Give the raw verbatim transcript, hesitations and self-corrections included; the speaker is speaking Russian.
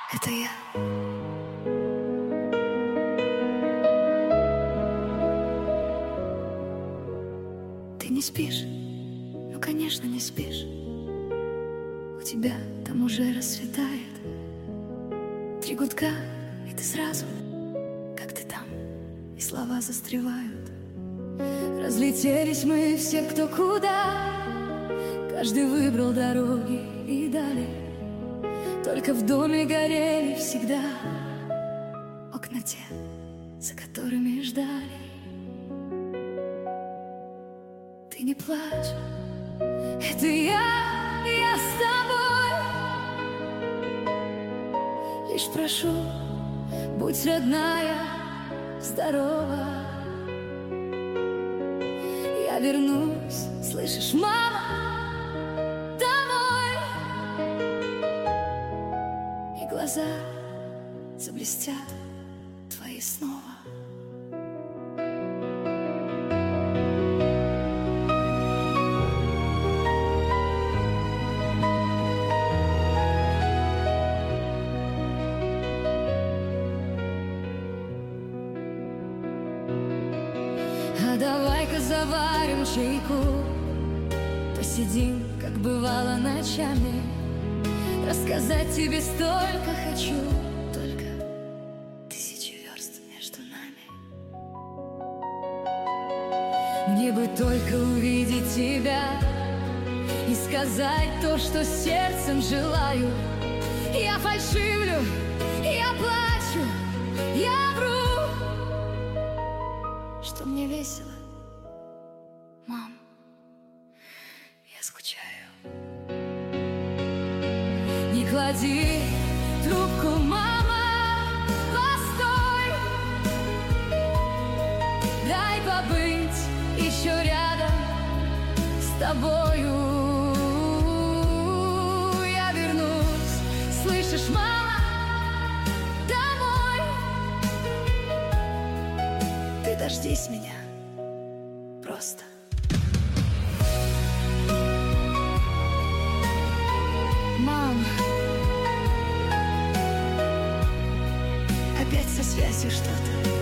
Это я. Ты не спишь? Ну, конечно, не спишь. У тебя там уже рассветает. Три гудка, и ты сразу, как ты там, и слова застревают. Разлетелись мы все кто куда, каждый выбрал дороги и дали. Только в доме горели всегда окна те, за которыми ждали. Ты не плачь, это я, я с тобой. Лишь прошу, будь родная, здорова. Я вернусь, слышишь, мама, домой. И глаза заблестят твои снова. А давай-ка заварим чайку, посидим, как бывало ночами. Рассказать тебе столько хочу, только тысячи верст между нами. Мне бы только увидеть тебя и сказать то, что сердцем желаю. Я фальшивлю, я плачу, я вру, что мне весело, мам, я скучаю. Не клади трубку, мама, постой. Дай побыть еще рядом с тобою. Я вернусь, слышишь, мама, домой. Ты дождись меня просто. Мам, опять со связью что-то.